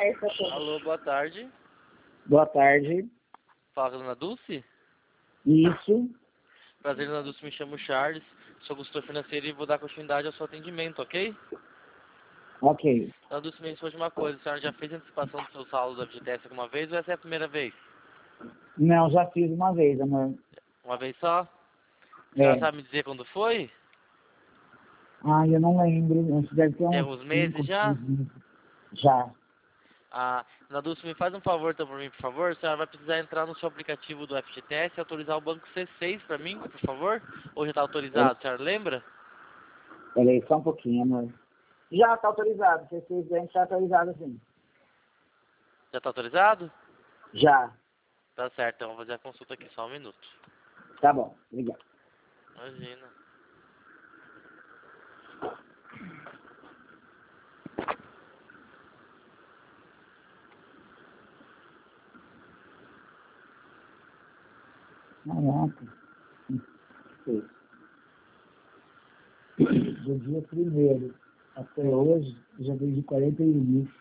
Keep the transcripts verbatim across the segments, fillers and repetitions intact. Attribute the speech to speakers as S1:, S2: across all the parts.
S1: Alô, boa tarde.
S2: Boa tarde.
S1: Fala, dona Dulce?
S2: Isso.
S1: Prazer, dona Dulce, me chamo Charles. Sou consultor financeiro e vou dar continuidade ao seu atendimento, ok?
S2: Ok.
S1: Dona Dulce, me responde uma coisa. A senhora já fez antecipação do seu saldo da F G T S alguma vez ou essa é a primeira vez?
S2: Não, já fiz uma vez, amor.
S1: Uma vez só? A senhora
S2: É.
S1: sabe me dizer quando foi?
S2: Ah, eu não lembro. Acho que deve ter
S1: Tem
S2: uns
S1: alguns meses
S2: cinco,
S1: já?
S2: seis meses. Já.
S1: Ah, dona Dulce, me faz um favor então por mim, por favor. A senhora vai precisar entrar no seu aplicativo do F G T S e autorizar o banco C seis pra mim, por favor? Ou já está autorizado, a senhora lembra?
S2: Peraí, só um pouquinho, amor. Já está autorizado. Se vocês quiserem, está autorizado sim.
S1: Já está autorizado?
S2: Já.
S1: Tá certo, então vou fazer a consulta aqui, só um minuto.
S2: Tá bom. Obrigado.
S1: Imagina.
S2: Caraca. Sim. Do dia primeiro até hoje, já vendi quarenta e um mil.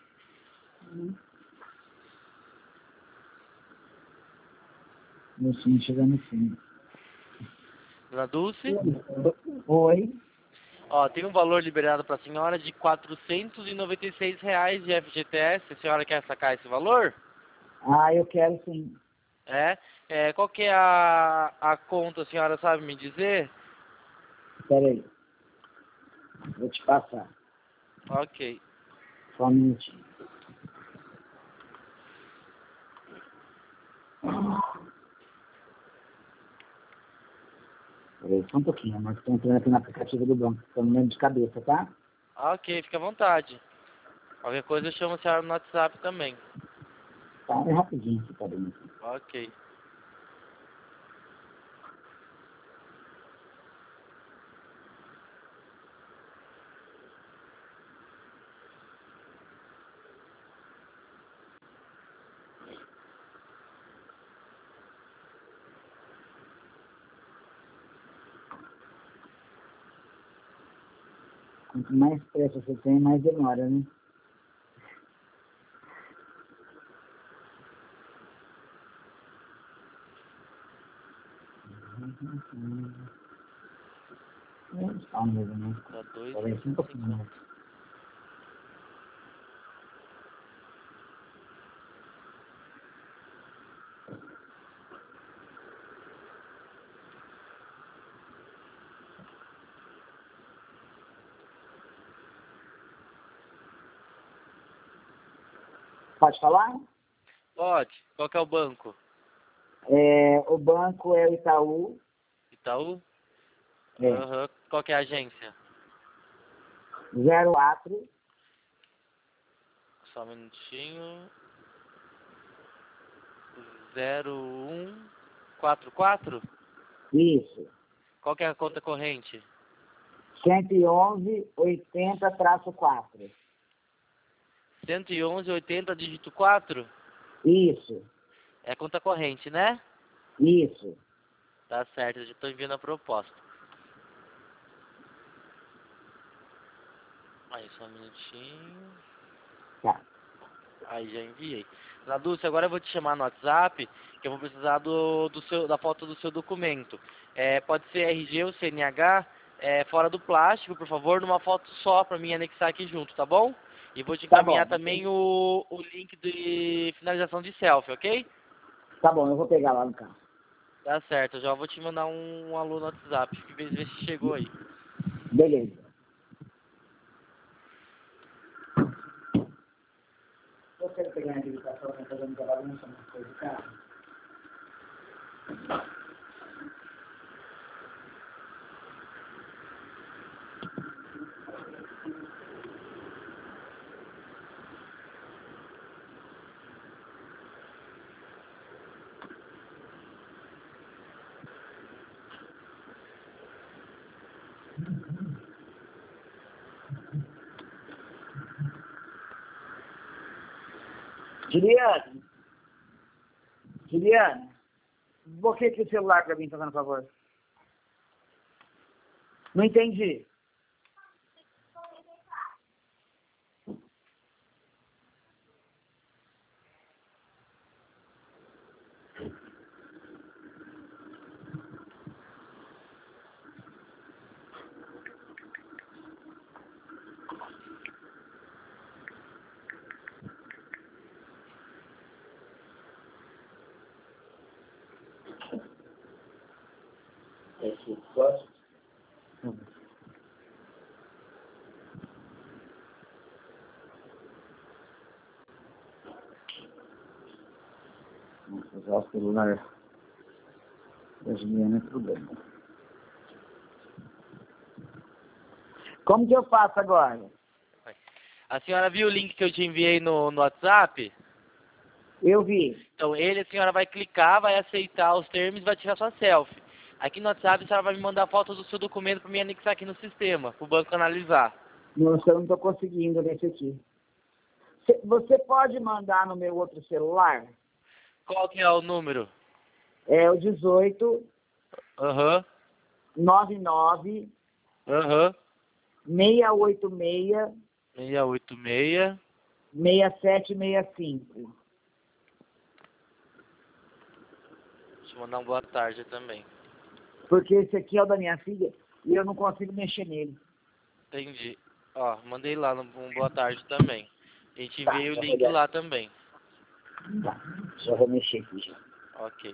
S2: Meu sonho chegar no fim.
S1: Dona Dulce,
S2: Oi.
S1: ó, tem um valor liberado para a senhora de quatrocentos e noventa e seis reais de F G T S. A senhora quer sacar esse valor?
S2: Ah, eu quero sim.
S1: É? É, qual que é a, a conta, a senhora sabe me dizer?
S2: Peraí. Vou te passar.
S1: Ok.
S2: Só um minutinho. Peraí, só um pouquinho, mas estou entrando aqui no aplicativo do banco. Estou me lembro de cabeça, tá?
S1: Ok, fica à vontade. Qualquer coisa eu chamo a senhora no WhatsApp também.
S2: Tá, é rapidinho aqui, tá bem.
S1: Ok.
S2: Quanto mais pressa você tem, mais demora, né? É, só um mesmo, né?
S1: Tá dois
S2: Peraí, só um pouquinho, né? Pode falar?
S1: Pode. Qual que é o banco?
S2: É, o banco é o Itaú.
S1: Itaú?
S2: É.
S1: Aham. Qual que é a agência?
S2: zero quatro.
S1: Só um minutinho. zero um quatro quatro?
S2: Isso.
S1: Qual que é a conta corrente?
S2: cento e onze, oitenta, traço quatro.
S1: cento e onze oitenta dígito quatro?
S2: Isso.
S1: É a conta corrente, né?
S2: Isso.
S1: Tá certo, eu já tô enviando a proposta. Aí, só um minutinho.
S2: Tá.
S1: Aí, já enviei. Dona Dulce, agora eu vou te chamar no WhatsApp, que eu vou precisar do, do seu, da foto do seu documento. É, pode ser R G ou C N H, é, fora do plástico, por favor, numa foto só pra mim anexar aqui junto, tá bom? E vou te
S2: Tá
S1: encaminhar
S2: bom.
S1: também o, o link de finalização de selfie, ok?
S2: Tá bom, eu vou pegar lá no carro.
S1: Tá certo, eu já vou te mandar um, um alô no WhatsApp, que ver ver se chegou aí.
S2: Beleza. Eu quero pegar a habilitação para fazer muita bagunça nas coisas do carro. Juliane. Juliane. Desbloqueia aqui o celular para mim, fazendo favor. Não entendi. usar o celular da Juliana é problema. Como que eu faço agora?
S1: A senhora viu o link que eu te enviei no, no WhatsApp?
S2: Eu vi.
S1: Então, ele, a senhora vai clicar, vai aceitar os termos e vai tirar sua selfie. Aqui no WhatsApp, a senhora vai me mandar a foto do seu documento para me anexar aqui no sistema, para o banco analisar.
S2: Nossa, eu não estou conseguindo nesse aqui. Cê- Você pode mandar no meu outro celular?
S1: Qual que é o número?
S2: É o dezoito,
S1: Aham,
S2: nove nove,
S1: aham.
S2: seis oito seis,
S1: seis oito seis.
S2: seis sete seis cinco.
S1: Deixa eu mandar uma boa tarde também.
S2: Porque esse aqui é o da minha filha e eu não consigo mexer nele.
S1: Entendi. Ó, mandei lá no um boa tarde também. A gente
S2: Tá,
S1: enviei o
S2: já vou
S1: link
S2: dar.
S1: lá também.
S2: Tá, já vou mexer aqui já.
S1: Ok.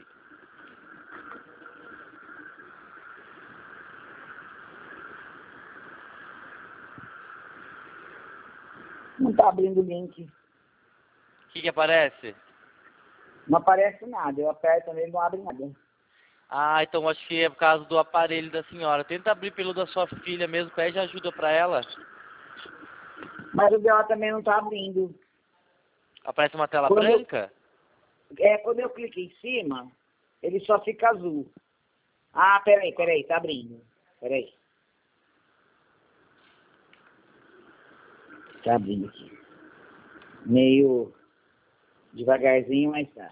S2: Não tá abrindo o link.
S1: O que que aparece?
S2: Não aparece nada. Eu aperto nele e não abre nada.
S1: Ah, então acho que é por causa do aparelho da senhora. Tenta abrir pelo da sua filha mesmo, pede ajuda pra ela.
S2: Mas o dela também não tá abrindo.
S1: Aparece uma tela
S2: Quando eu-
S1: branca?
S2: É, quando eu clico em cima, ele só fica azul. Ah, peraí, peraí, tá abrindo. Peraí. Tá abrindo aqui. Meio devagarzinho, mas tá.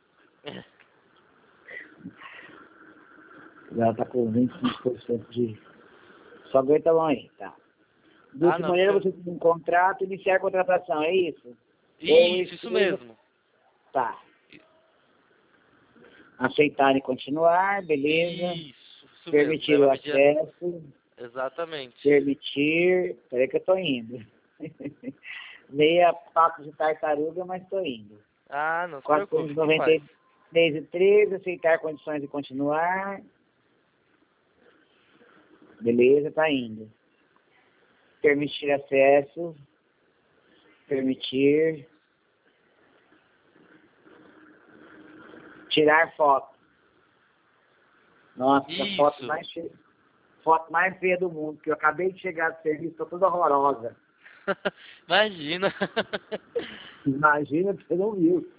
S2: Ela tá com vinte e cinco por cento de... Só aguenta a mão aí, tá. Dessa
S1: Ah, não.
S2: maneira
S1: Deixa
S2: você tem um contrato e iniciar a contratação, é isso?
S1: eu...
S2: Ou
S1: Isso, isso mesmo.
S2: Tá. Aceitar e continuar, beleza.
S1: Isso, isso
S2: Permitir
S1: mesmo.
S2: o
S1: Vai pedir a-
S2: acesso.
S1: Exatamente.
S2: Permitir. Peraí que eu tô indo. Meia papo de tartaruga, mas tô indo.
S1: Ah, não se
S2: quatrocentos
S1: preocupe,
S2: e
S1: que
S2: noventa
S1: faz.
S2: e três e treze, aceitar condições de continuar. Beleza, tá indo. Permitir acesso. Permitir. Tirar foto. Nossa, a foto
S1: Isso.
S2: mais feia, foto mais feia do mundo, que eu acabei de chegar do serviço, tô toda horrorosa.
S1: Imagina.
S2: Imagina que você não viu.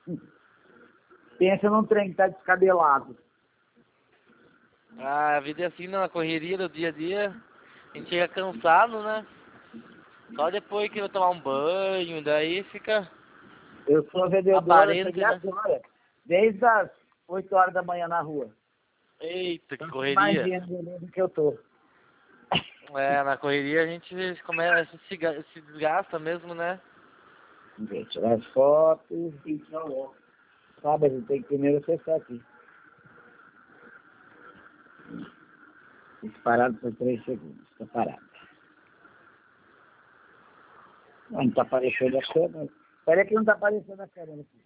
S2: Pensa num trem que tá descabelado.
S1: Ah, a vida é assim, na correria do dia a dia. A gente chega cansado, né? Só depois que eu tomar um banho, daí fica
S2: Eu sou vendedor, eu cheguei
S1: aparente, né?
S2: agora, desde as oito horas da manhã na rua.
S1: Eita, que
S2: Então, você
S1: correria.
S2: imagina do que eu tô.
S1: É, na correria a gente começa, se, ga- se desgasta mesmo, né?
S2: Vem tirar as fotos. Sabe, a gente tem que primeiro acessar aqui. Fique parado por três segundos. Tá parado. Não, não tá aparecendo a câmera. Espera que não tá aparecendo a câmera aqui.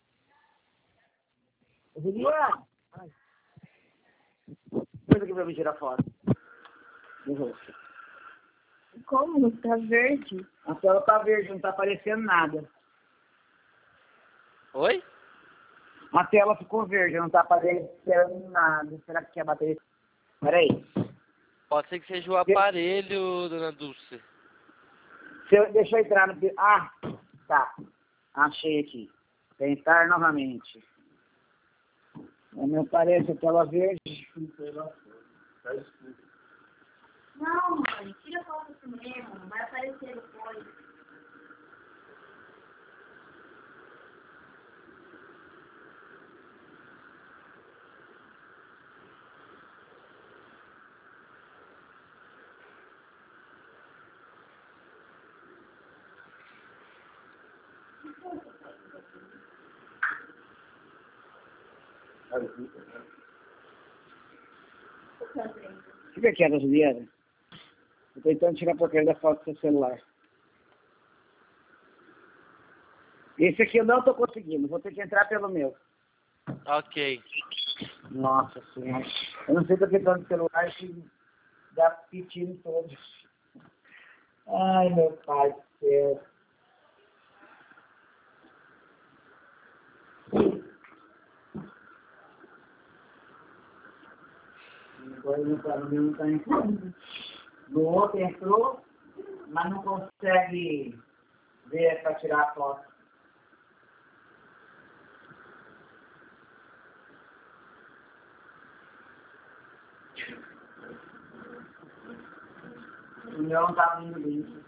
S2: Juliana! Ai, coisa aqui pra me tirar foto. Do rosto.
S3: Como? Tá verde?
S2: A tela tá verde, não tá aparecendo nada.
S1: Oi?
S2: A tela ficou verde, não tá aparecendo nada. Será que é a bateria? Peraí.
S1: Pode ser que seja o aparelho, dona Dulce.
S2: Se eu, deixa eu entrar no... Ah, tá. Achei aqui. Tentar novamente. Não parece a tela verde.
S3: Não, mãe, tira foto assim mesmo, não vai aparecer depois.
S2: Fica quieta, Juliana. Eu tô tentando tirar a porcaria da foto do seu celular. Esse aqui eu não tô conseguindo. Vou ter que entrar pelo meu.
S1: Ok.
S2: Nossa senhora. Eu não sei porque tô no celular que dá pedindo todos. Ai, meu pai do céu. Agora não tá, no meu não tá entrando. No outro entrou, mas não consegue ver para tirar a foto. O meu não tá vindo link.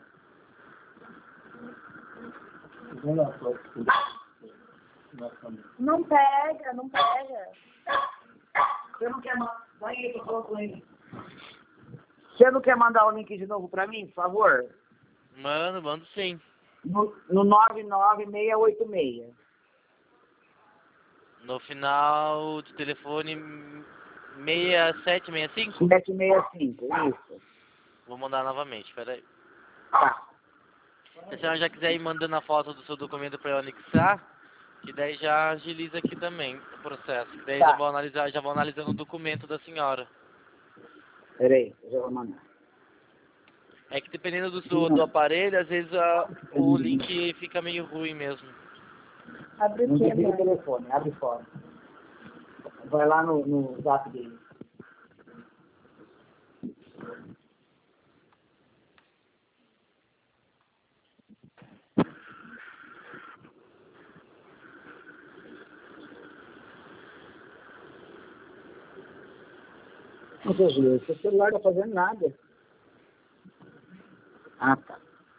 S3: Não pega, não pega.
S2: Você não quer mandar? Vai aí, eu falo com ele. Você não quer mandar o link de novo para mim, por favor?
S1: Mano, mando sim.
S2: No, no nove nove seis oito seis.
S1: No final do telefone seis sete seis cinco?
S2: sete seis cinco, isso.
S1: Vou mandar novamente, peraí.
S2: Tá.
S1: Se a senhora já quiser ir mandando a foto do seu documento para eu anexar, que daí já agiliza aqui também o processo. Que daí
S2: Tá.
S1: já vou analisar, já vou analisando o documento da senhora.
S2: Peraí, eu já vou mandar.
S1: É que dependendo do, do, do aparelho, às vezes a, o link fica meio ruim mesmo.
S3: Abre
S2: Não
S3: o que,
S2: desliga o
S3: mano?
S2: telefone, abre fora. Vai lá no, no zap dele. Não sei, Júlio, seu celular não tá fazendo nada. Ah, tá.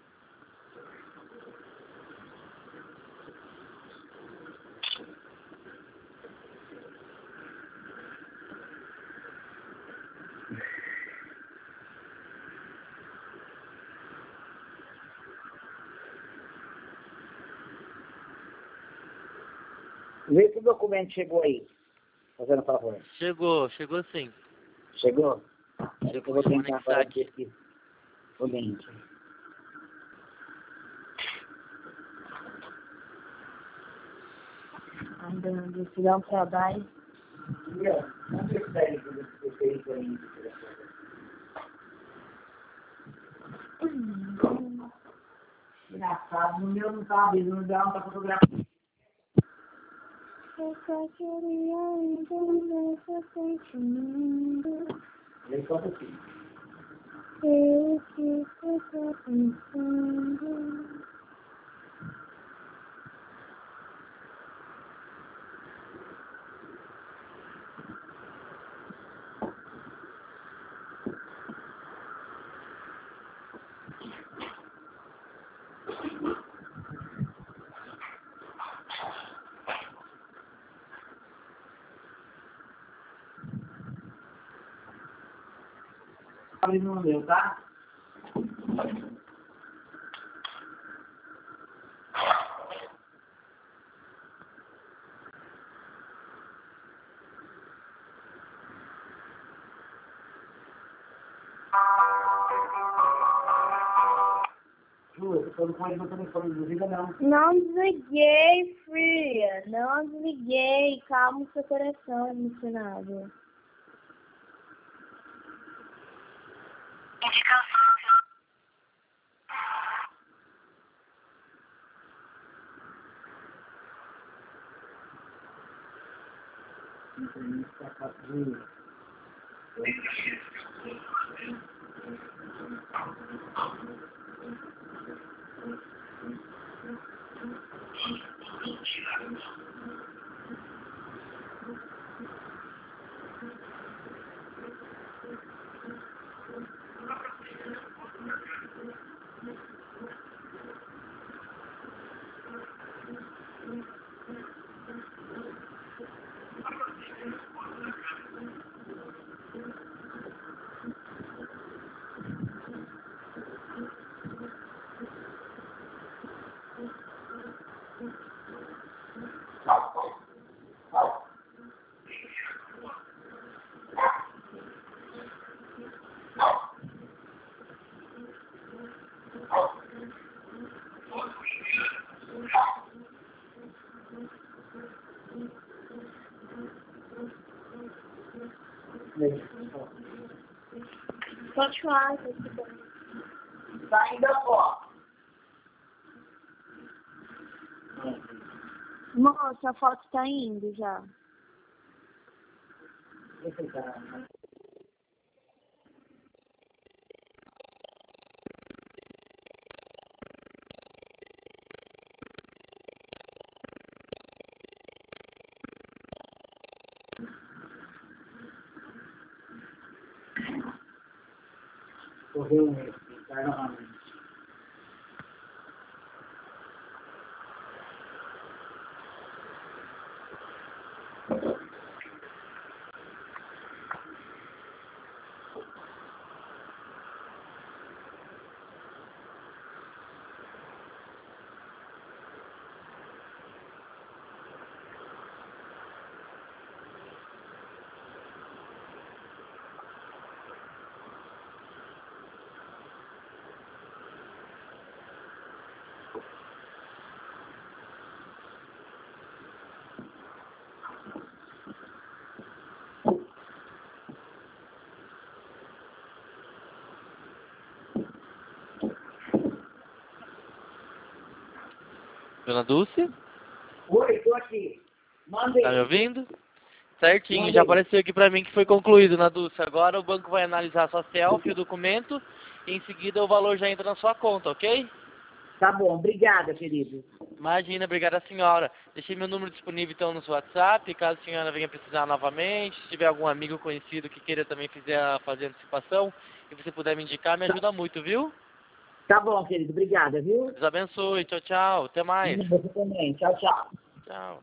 S2: Vê se o documento chegou aí. Fazendo favor.
S1: Chegou, chegou sim.
S2: Chegou?
S1: Chegou,
S2: Eu vou
S1: deixa eu
S2: tentar
S1: anexar
S2: agora
S1: aqui.
S2: aqui o link.
S3: Andando, se dá um trabalho.
S2: Não percebe que você fez aí. Engraçado, no meu não tá abrindo, não dá, não tá fotografando.
S3: Eu só queria entender seu sentimento.
S2: Ele só assim.
S3: Eu que você tá pensando.
S2: Abrindo no meu, tá? Ju, eu tô com ele no telefone, não desliga não.
S3: Não desliguei, filha. Não desliguei. Calma o seu coração emocionado. Pode falar,
S2: Tá ainda fora.
S3: moça, a foto tá indo já.
S2: Esse cara. Correu um erro. Tentar novamente.
S1: Dona Dulce?
S2: Oi, tô aqui. Mandei.
S1: Tá me ouvindo? Certinho,
S2: Mandei.
S1: já apareceu aqui pra mim que foi concluído, Dona Dulce. Agora o banco vai analisar a sua selfie, o documento, e em seguida o valor já entra na sua conta, ok?
S2: Tá bom, obrigada, querido.
S1: Imagina, obrigada senhora. Deixei meu número disponível então no seu WhatsApp, caso a senhora venha precisar novamente, se tiver algum amigo conhecido que queira também fizer, fazer antecipação, e você puder me indicar, me ajuda muito, viu?
S2: Tá bom, querido, obrigada, viu?
S1: Deus abençoe, tchau, tchau, até mais.
S2: Você também. Tchau, tchau.
S1: Tchau.